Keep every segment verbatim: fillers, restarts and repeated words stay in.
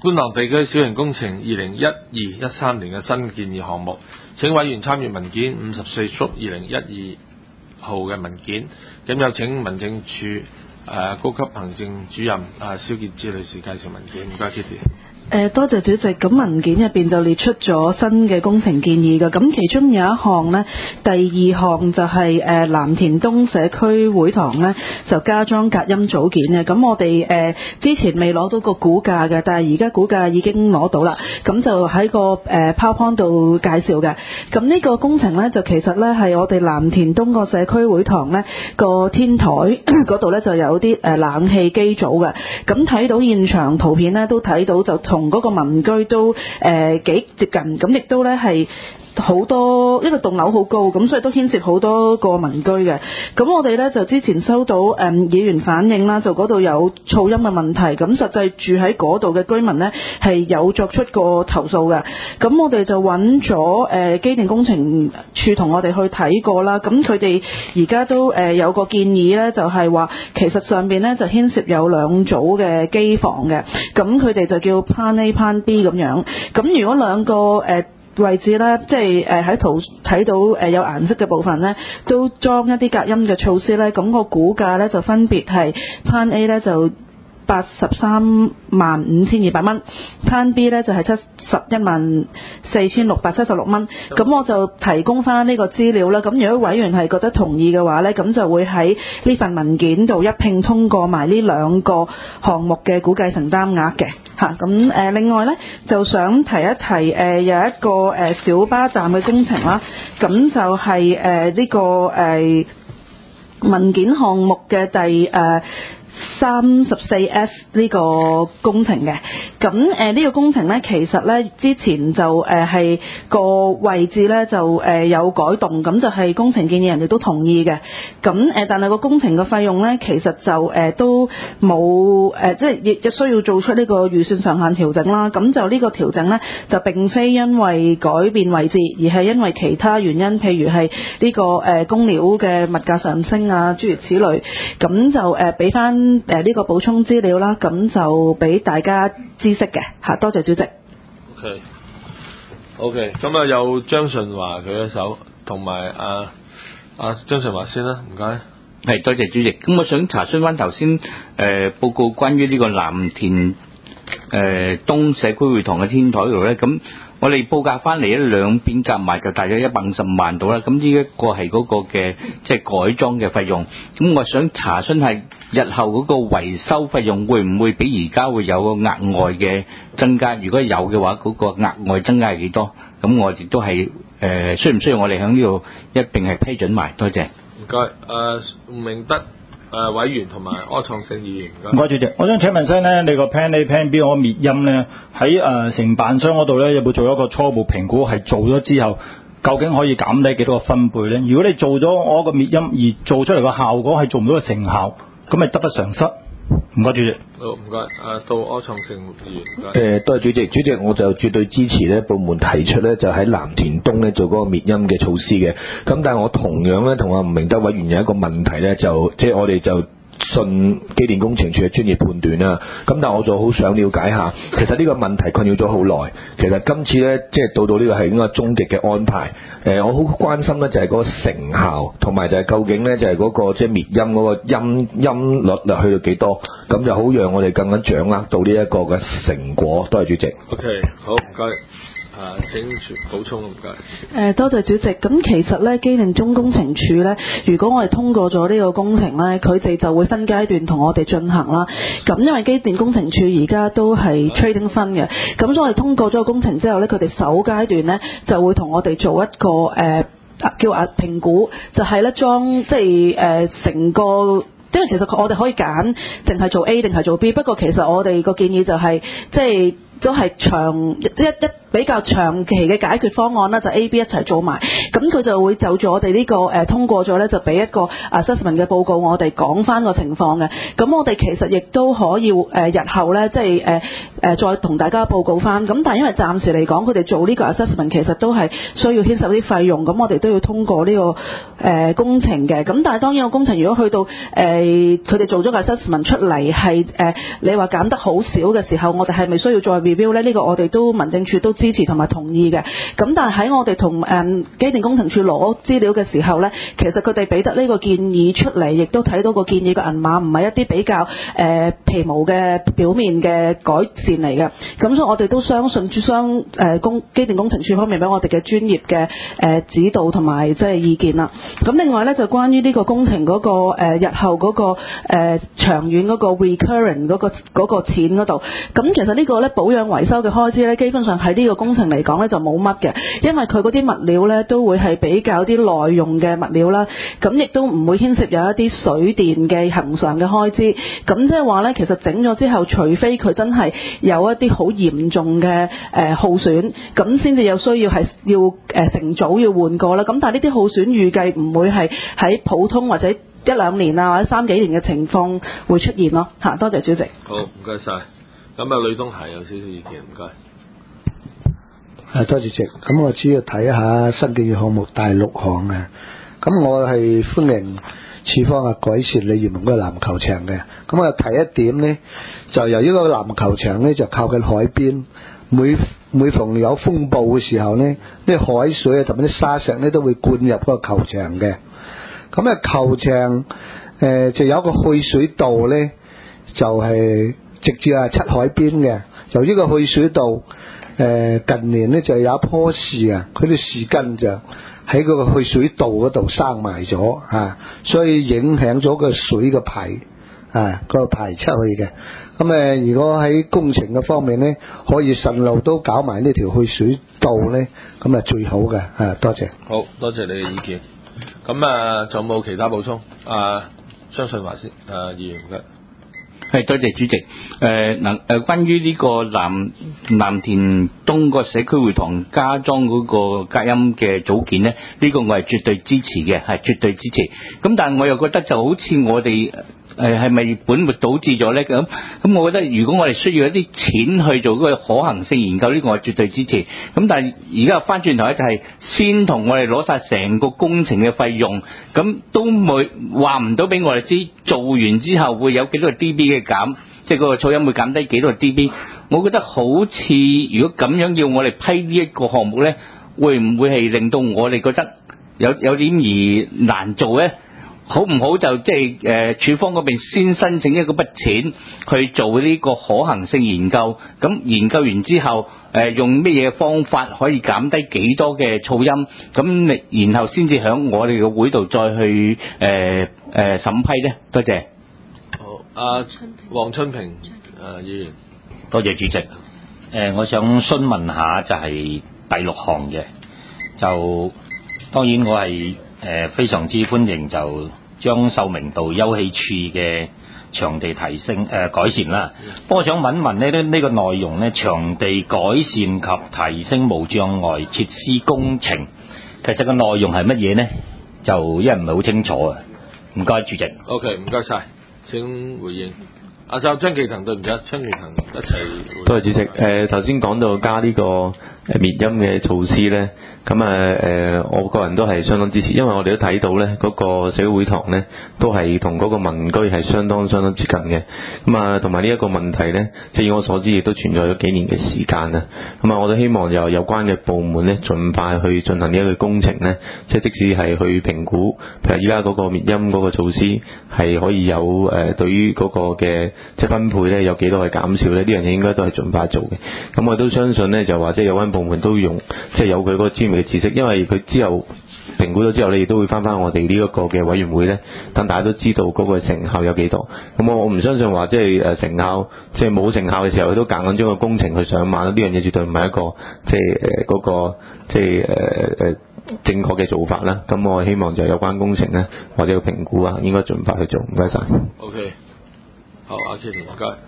觀塘地區小型工程二零一二一三年嘅新建議項目，請委員參閱文件五十四幅二零一二號嘅文件。咁有請民政處誒、呃、高級行政主任啊蕭傑芝女士介紹文件。唔該 Kitty。 誒多謝主席，咁文件入邊就列出咗新嘅工程建議嘅，咁其中有一項呢，第二項就係誒藍田東社區會堂呢，就加裝隔音組件嘅，咁我哋誒、呃、之前未攞到個估價嘅，但係而家估價已經攞到啦，咁就喺個誒 PowerPoint 度介紹嘅。咁呢個工程呢，就其實呢係我哋藍田東個社區會堂呢個天台嗰度呢，就有啲誒冷氣機組嘅，咁睇到現場圖片呢，都睇到就同嗰個民居都誒、呃、幾接近，咁亦都咧係好多，一個棟樓好高，咁所以都牽涉好多個民居嘅。咁我哋咧就之前收到誒、嗯、議員反映啦，就嗰度有噪音嘅問題，咁實際住喺嗰度嘅居民呢係有作出過投訴嘅。咁我哋就揾咗誒機電工程處同我哋去睇過啦。咁佢哋而家都誒、呃、有個建議呢，就係、是、話其實上邊呢就牽涉有兩組嘅機房嘅，咁佢哋就叫 Plan A Plan B 咁樣。咁如果兩個誒、呃位置咧，即係誒喺圖睇到誒有顏色嘅部分咧，都裝一啲隔音嘅措施咧，咁、那個估價咧就分別係 Plan A 咧就八十三萬五千二百蚊 ，Plan B 咧就係七十一萬四千六百七十六蚊。咁我就提供翻呢個資料啦。咁如果委員係覺得同意嘅話咧，咁就會喺呢份文件度一併通過埋呢兩個項目嘅估計承擔額嘅嚇。咁誒、呃、另外咧就想提一提誒、呃、有一個誒、呃、小巴站嘅工程啦。咁就係誒呢個誒、呃、文件項目嘅第誒。呃三十四 S 呢個工程嘅，咁誒呢個工程呢，其實呢之前就誒係、呃、個位置呢就誒、呃、有改動，咁就係工程建議人哋都同意嘅，咁誒、呃、但係個工程嘅費用呢，其實就誒、呃、都冇誒、呃、即係亦亦需要做出呢個預算上限調整啦，咁就呢個調整呢，就並非因為改變位置，而係因為其他原因，譬如係呢、這個誒工料嘅物價上升啊，諸如此類，咁就誒俾翻。誒、這、呢個補充資料啦，咁就俾大家知悉嘅嚇，多謝主席。 OK，OK，、okay. okay. 咁啊有張順華佢一手，同埋啊啊張順華先啦，唔該。 係多謝主席。咁我想查詢翻頭先誒報告關於呢個藍田誒、呃、東社區會堂嘅天台度咧，咁我哋報價翻嚟咧兩邊夾埋就大約一百五十萬到啦。咁呢一個係嗰個嘅即係改裝嘅費用。咁我想查詢係日後嗰個維修費用會唔會比而家會有個額外嘅增加？如果有嘅話，嗰、那個額外增加係幾多？咁我亦都係誒、呃、需唔需要我哋喺呢度一併係批准埋？多謝。 唔該，誒吳明德誒、呃、委員同埋柯創盛議員。 唔該主席，我想請問聲咧，你個 Plan A Plan B 嗰個滅音咧，喺誒承辦商嗰度咧有冇做一個初步評估？係做咗之後，究竟可以減低幾多個分貝咧？如果你做咗我個滅音而做出嚟個效果係做唔到個成效，咁咪得不償失。唔該主席。 好，唔該。誒到柯創盛議員。 誒多謝主席，主席我就絕對支持咧部門提出咧就喺藍田東咧做嗰個滅音嘅措施嘅。咁但係我同樣咧同阿吳明德委員有一個問題咧，就即係我哋就信機電工程處嘅專業判斷啦。咁但係我就好想了解下，其實呢個問題困擾咗好耐。其實今次咧即係到到呢個係應該終極嘅安排。誒我好關心咧就係嗰個成效，同埋就係究竟咧就係嗰個即係滅音嗰個音音率啊去到幾多，咁就好讓我哋更加掌握到呢一個嘅成果。多謝主席。 OK， 好，唔該。啊，請補充，唔該。 誒，多謝主席。咁其實咧，機電中工程處咧，如果我哋通過咗呢個工程咧，佢哋就會分階段同我哋進行啦。咁因為機電工程處而家都係 trading 分嘅，咁所以我哋通過咗個工程之後咧，佢哋首階段咧就會同我哋做一個誒、呃、叫啊評估，就係咧裝即係誒成個。因為其實我哋可以揀，淨係做 A 定係做 B。不過其實我哋個建議就係、是，即係都係長一一比較長期嘅解決方案啦，就 A、B 一齊做埋，咁佢就會就住我哋呢、這個誒、呃、通過咗咧，就俾一個 assessment 嘅報告，我哋講翻個情況嘅。咁我哋其實亦都可以誒、呃、日後咧，即係誒誒再同大家報告翻。咁但係因為暫時嚟講，佢哋做呢個 assessment 其實都係需要牽涉啲費用，咁我哋都要通過呢、這個誒、呃、工程嘅。咁但係當然個工程如果去到誒佢哋做咗個 assessment 出嚟係誒你話減得好少嘅時候，我哋係咪需要再 review 咧？呢、這個我哋都民政處都支持同埋同意嘅。咁但係喺我哋同誒機電工程處攞資料嘅時候咧，其實佢哋俾得呢個建議出嚟，亦都睇到個建議嘅銀碼唔係一啲比較誒、呃、皮毛嘅表面嘅改善嚟嘅。咁所以我哋都相信相誒工機電工程處方面俾我哋嘅專業嘅誒、呃、指導同埋即係意見啦。咁另外咧就關於呢個工程嗰、那個、呃、日後嗰、那個誒、呃、長遠嗰個 recurring 嗰、那個嗰、那個錢嗰度，咁其實呢個咧保養維修嘅開支咧，基本上喺呢個工程嚟講咧就冇乜嘅，因為佢嗰啲物料咧都會係比較啲耐用嘅物料啦，咁亦都唔會牽涉有一啲水電嘅恆常嘅開支。咁即係話咧，其實整咗之後，除非佢真係有一啲好嚴重嘅誒、呃、耗損，咁先至有需要係要誒、呃、成組要換過啦。咁但係呢啲耗損預計唔會係喺普通或者一兩年啊或者三幾年嘅情況會出現咯。嚇，多謝主席。 好，唔該晒。咁啊，呂東係有少少意見，唔該。 誒，多謝主席。咁我主要睇下新建議項目第六項嘅。咁我係歡迎處方啊改善鯉魚門嗰個籃球場嘅。咁啊，提一點呢，就由於個籃球場呢就靠近海邊，每每逢有風暴嘅時候呢，啲海水啊同埋啲沙石呢都會灌入嗰個球場嘅。咁啊，球場誒、呃、就有一個去水道呢，就係、是、直接係出海邊嘅。由於個去水道誒、呃、近年呢就有一棵樹啊，佢啲樹根就喺嗰個去水道嗰度生埋咗啊，所以影響咗個水嘅排啊個排出去嘅。咁誒，如果喺工程嘅方面呢，可以順路都搞埋呢條去水道呢，咁啊最好嘅啊，多謝。 好多謝你嘅意見。咁啊，仲有冇其他補充？啊，張信華先，啊議員嘅。 係，多謝主席。誒嗱誒，關於呢個藍藍田東個社區會堂加裝嗰個隔音嘅組件咧，呢、呢個我係絕對支持嘅，係絕對支持。咁但係我又覺得就好似我哋誒係咪本末倒置咗咧？咁咁，我覺得如果我哋需要一啲錢去做嗰個可行性研究，呢、呢個我係絕對支持。咁但係而家翻轉頭咧，就係先同我哋攞晒成個工程嘅費用，咁都冇話唔到俾我哋知，做完之後會有幾多個 D B 嘅減，即係嗰個噪音會減低幾多個 D B。我覺得好似如果咁樣要我哋批呢一個項目咧，會唔會係令到我哋覺得有有點而難做咧？好唔好就即係誒處方嗰邊先申請一個筆錢去做呢個可行性研究，咁研究完之後誒、呃、用咩嘢方法可以減低幾多嘅噪音，咁然後先至響我哋嘅會度再去誒誒、呃呃、審批咧。多謝。 好，阿黃春平誒議員。 多謝主席。誒、呃，我想詢問下就係第六項嘅，就當然我係誒、呃、非常之歡迎就將秀明道休憩處嘅場地提升誒、呃、改善啦。不過我想問問咧，呢、這、呢個內容呢，場地改善及提升無障礙設施工程，其實個內容係乜嘢呢？就因為唔係好清楚啊。唔該，主席。 OK， 唔該晒，請回應。阿就張記騰對唔住，張記騰一齊。 多謝主席。誒頭先講到加呢個誒滅音嘅措施咧，咁啊誒，我個人都係相當支持，因為我哋都睇到咧，嗰、那個社會會堂咧都係同嗰個民居係相當相當接近嘅。咁啊，同埋呢一個問題咧，即係以我所知亦都存在咗幾年嘅時間啦。咁啊，我都希望有有關嘅部門咧，盡快去進行呢一個工程咧，即係即使係去評估，譬如依家嗰個滅音嗰個措施係可以有誒、呃、對於嗰個嘅即係分配咧有幾多嘅減少咧？呢樣嘢應該都係盡快做嘅。咁我都相信咧，就話即係有關部門都用即係有佢嗰個專業嘅知識，因為佢之後評估咗之後，你亦都會翻翻我哋呢一個嘅委員會咧，等大家都知道嗰個成效有幾多。咁我我唔相信話即係誒成效即係冇成效嘅時候，佢都夾硬將個工程去上馬，呢樣嘢絕對唔係一個即係誒嗰個即係誒誒正確嘅做法啦。咁我希望就有關工程咧或者個評估啊，應該盡快去做。唔該晒。 OK。好，阿 K 唔該。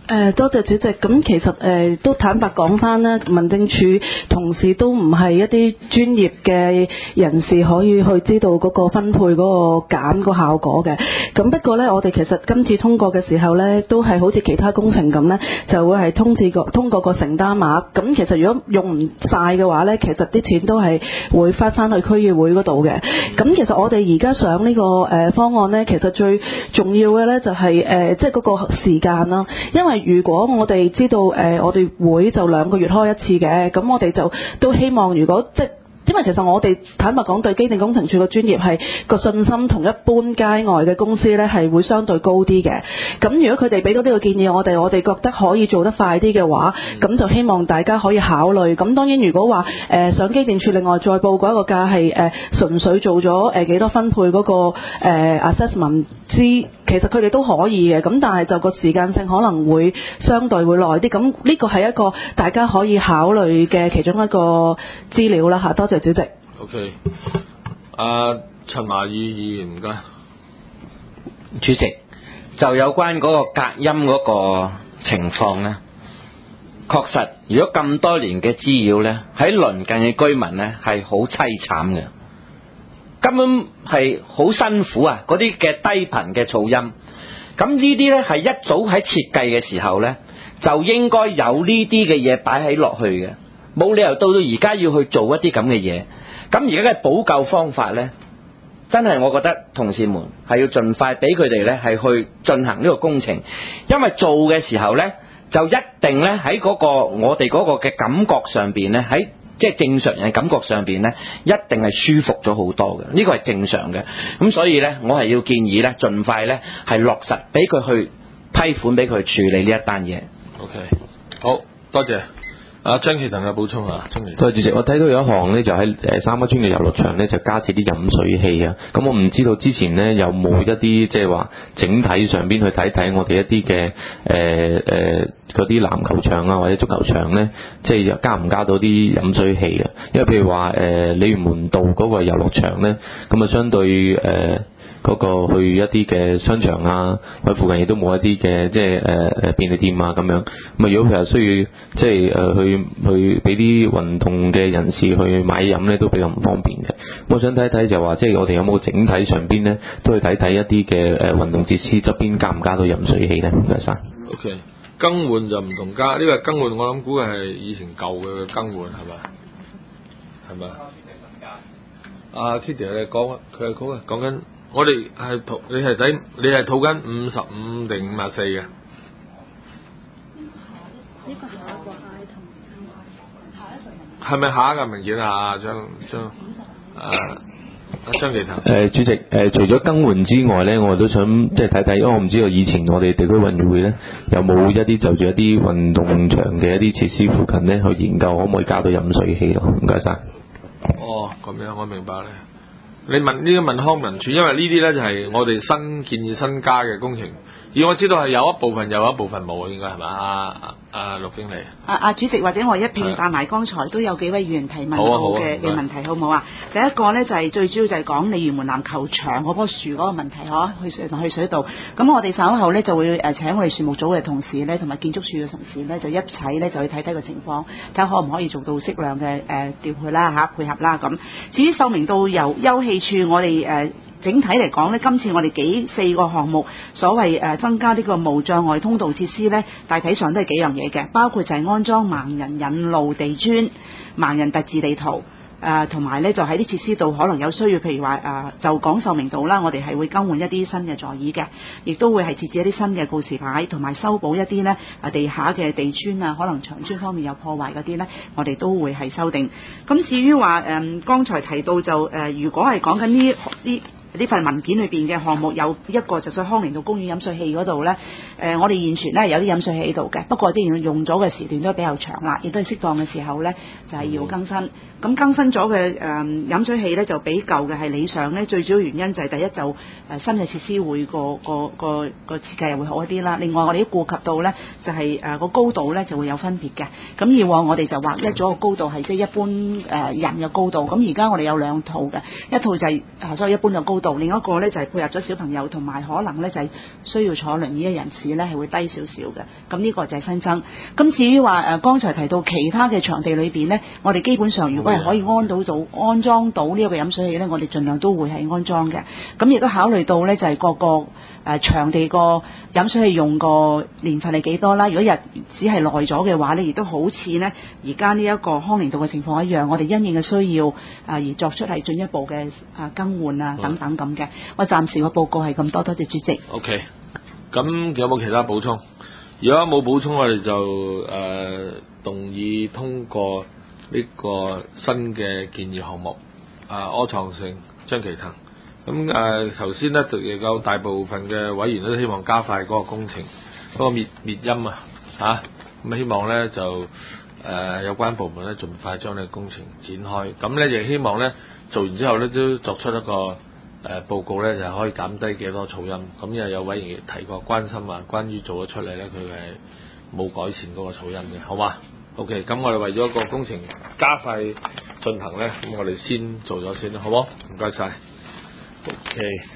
誒多謝主席。咁其實誒、呃、都坦白講翻咧，民政處同事都唔係一啲專業嘅人士可以去知道嗰個分配嗰個減個效果嘅。咁不過咧，我哋其實今次通過嘅時候咧，都係好似其他工程咁咧，就會係通知個通過個承擔額。咁其實如果用唔晒嘅話咧，其實啲錢都係會翻翻去區議會嗰度嘅。咁其實我哋而家上呢個誒方案咧，其實最重要嘅咧就係誒即係嗰個時間啦，因為如果我哋知道誒、呃、我哋會就兩個月開一次嘅，咁我哋就都希望如果即因為其實我哋坦白講對機電工程署嘅專業係個信心同一般街外嘅公司咧係會相對高啲嘅。咁如果佢哋俾到呢個建議我哋，我哋覺得可以做得快啲嘅話，咁就希望大家可以考慮。咁當然如果話誒、呃、上機電署另外再報嗰一個價係誒純粹做咗誒幾多分配嗰、那個誒、呃、assessment 之，其實佢哋都可以嘅。咁但係就個時間性可能會相對會耐啲。咁呢個係一個大家可以考慮嘅其中一個資料啦嚇。多謝主席。 OK， 阿陳華義議員唔該。 主席，就有關嗰個隔音嗰個情況呢，確實如果咁多年嘅滋擾呢，喺鄰近嘅居民呢係好凄慘嘅，根本係好辛苦啊！嗰啲嘅低頻嘅噪音，咁呢啲呢係一早喺設計嘅時候呢，就應該有呢啲嘅嘢擺喺落去嘅。冇理由到到而家要去做一啲咁嘅嘢，咁而家嘅補救方法呢，真係我覺得同事們係要盡快俾佢哋呢係去進行呢個工程，因為做嘅時候呢，就一定呢喺嗰個我哋嗰個嘅感覺上邊呢，喺即係正常人嘅感覺上邊呢，一定係舒服咗好多嘅，呢個係正常嘅。咁所以呢，我係要建議呢，盡快呢係落實俾佢去批款俾佢處理呢一單嘢。 OK， 好多謝。阿張其騰有補充啊，張其騰。 多謝主席，我睇到有一項呢，就喺誒三巴村嘅遊樂場呢，就加設啲飲水器啊。咁我唔知道之前呢，有冇一啲即係話整體上邊去睇睇我哋一啲嘅誒誒嗰啲籃球場啊或者足球場呢，即係加唔加到啲飲水器啊？因為譬如話誒鯉魚門道嗰個遊樂場呢，咁啊相對誒。呃嗰個去一啲嘅商場啊，或者附近亦都冇一啲嘅即係誒誒便利店啊咁樣。咁啊，如果佢係需要即係誒去去俾啲運動嘅人士去買飲咧，都比較唔方便嘅。我想睇睇就話，即係我哋有冇整體上邊咧，都去睇睇一啲嘅誒運動設施側邊加唔加到飲水器咧？唔該晒。 OK， 更換就唔同加，呢個更換我諗估計係以前舊嘅更換係咪？係咪？阿 Kitty 你講，佢係講講緊。我哋係套，你係睇，你係套緊五十五定五十四嘅？呢個下一個 item， 下一個係咪下一個文件啊？張張誒張其騰。誒主席誒、呃，除咗更換之外咧，我都想即係睇睇，因為我唔知道以前我哋地區運會咧有冇一啲就住一啲運動場嘅一啲設施附近咧去研究可唔可以加到飲水器咯？唔該晒。 哦，咁樣我明白咧。你問呢個問康文署，因為呢啲咧就係我哋新建議新加嘅工程，而我知道係有一部分有一部分冇，應該係咪啊？啊，陸經理。 啊啊，主席或者我一併答埋剛才都有幾位議員提問到嘅嘅問題，好唔好啊？第一個咧就係、是、最主要就係講鯉魚門籃球場嗰棵樹嗰個問題，嗬，去水去水道。咁我哋稍後咧就會誒請我哋樹木組嘅同事咧，同埋建築署嘅同事咧，就一齊咧就去睇睇個情況，睇下可唔可以做到適量嘅誒調配啦嚇配合啦咁。至於秀明道遊休憩處，我哋誒。呃整體嚟講呢，今次我哋幾四個項目，所謂誒增加呢個無障礙通道設施呢，大體上都係幾樣嘢嘅，包括就係安裝盲人引路地磚、盲人特字地圖，誒同埋呢就喺啲設施度可能有需要，譬如話誒、呃、就講秀明道啦，我哋係會更換一啲新嘅座椅嘅，亦都會係設置一啲新嘅告示牌，同埋修補一啲呢誒地下嘅地磚啊，可能牆磚方面有破壞嗰啲呢，我哋都會係修訂。咁至於話誒剛才提到就誒、呃，如果係講緊呢呢。呢份文件裏邊嘅項目有一個就喺康寧道公園飲水器嗰度呢，誒、呃、我哋現存呢有啲飲水器喺度嘅，不過啲用咗嘅時段都比較長啦，亦都係適當嘅時候呢，就係、是、要更新。咁更新咗嘅誒飲水器呢，就比舊嘅係理想呢，最主要原因就係第一就誒、呃、新嘅設施會個個個個設計會好一啲啦。另外我哋都顧及到呢，就係誒個高度呢就會有分別嘅。咁以往我哋就劃一咗個高度係即係一般誒人嘅高度，咁而家我哋有兩套嘅，一套就係、是、所謂一般嘅高度。 導，另一個呢就係、是、配合咗小朋友，同埋可能呢就係、是、需要坐輪椅嘅人士呢係會低少少嘅。咁呢個就係新增。咁至於話誒，剛才提到其他嘅場地裏邊呢，我哋基本上如果係可以安到到安裝到呢一個飲水器呢，我哋盡量都會係安裝嘅。咁亦都考慮到呢，就係各個誒、呃、場地個飲水器用個年份係幾多啦。如果日子係耐咗嘅話呢，亦都好似呢而家呢一個康寧道嘅情況一樣，我哋因應嘅需要啊、呃、而作出係進一步嘅啊更換啊等等咁嘅。我暫時個報告係咁多，多謝主席。 OK，咁有冇其他補充？如果冇補充，我哋就誒、呃、動議通過呢個新嘅建議項目。啊，柯創盛、張其騰。咁誒頭先咧，就亦有大部分嘅委員都希望加快嗰個工程，嗰、嗰個滅滅音啊，嚇咁希望咧就誒、呃、有關部門咧盡快將呢個工程展開。咁咧亦希望咧做完之後咧都作出一個誒、呃、報告咧，就可以減低幾多噪音。咁又有委員提過關心啊，關於做咗出嚟咧，佢係冇改善嗰個噪音嘅，好嘛 ？OK， 咁我哋為咗個工程加快進行咧，咁我哋先做咗先啦，好冇？唔該晒。OK。